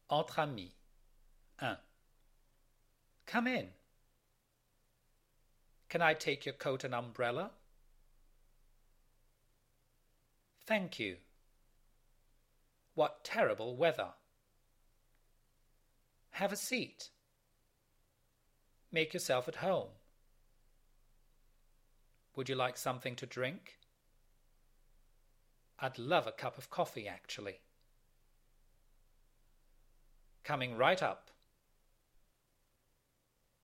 Entre amis. 1. Come in. Can I take your coat and umbrella? Thank you. What terrible weather. Have a seat. Make yourself at home. Would you like something to drink? I'd love a cup of coffee, actually. Coming right up.